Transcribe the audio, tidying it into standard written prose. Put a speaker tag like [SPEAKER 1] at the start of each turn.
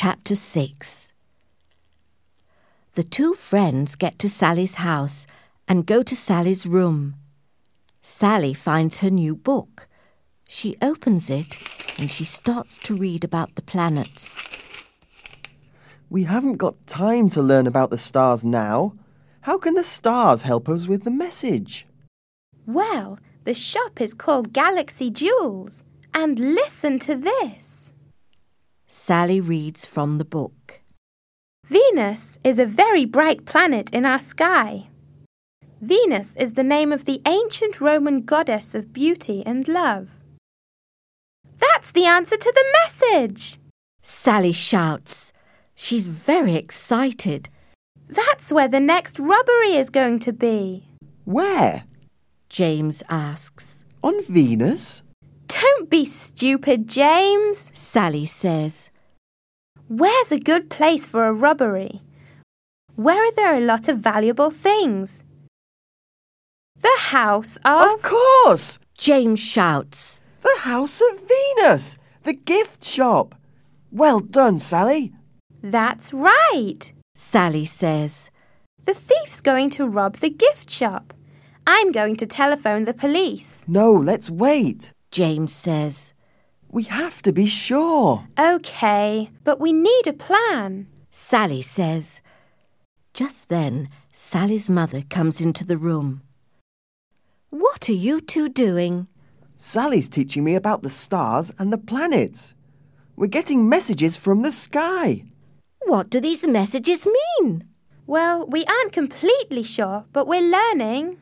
[SPEAKER 1] Chapter 6. The two friends get to Sally's house and go to Sally's room. Sally finds her new book. She opens it and she starts to read about the planets.
[SPEAKER 2] We haven't got time to learn about the stars now. How can the stars help us with the message?
[SPEAKER 3] Well, the shop is called Galaxy Jewels. And listen to this.
[SPEAKER 1] Sally reads from the book.
[SPEAKER 3] Venus is a very bright planet in our sky. Venus is the name of the ancient Roman goddess of beauty and love. That's the answer to the message!
[SPEAKER 1] Sally shouts. She's very excited.
[SPEAKER 3] That's where the next robbery is going to be.
[SPEAKER 2] Where?
[SPEAKER 1] James asks.
[SPEAKER 2] On Venus?
[SPEAKER 3] Don't be stupid, James,
[SPEAKER 1] Sally says.
[SPEAKER 3] Where's a good place for a robbery? Where are there a lot of valuable things? The house of...
[SPEAKER 2] Of course!
[SPEAKER 1] James shouts.
[SPEAKER 2] The house of Venus! The gift shop! Well done, Sally.
[SPEAKER 3] That's right,
[SPEAKER 1] Sally says.
[SPEAKER 3] The thief's going to rob the gift shop. I'm going to telephone the police.
[SPEAKER 2] No, let's wait.
[SPEAKER 1] James says.
[SPEAKER 2] We have to be sure.
[SPEAKER 3] OK, but we need a plan.
[SPEAKER 1] Sally says. Just then, Sally's mother comes into the room. What are you two doing?
[SPEAKER 2] Sally's teaching me about the stars and the planets. We're getting messages from the sky.
[SPEAKER 1] What do these messages mean?
[SPEAKER 3] Well, we aren't completely sure, but we're learning.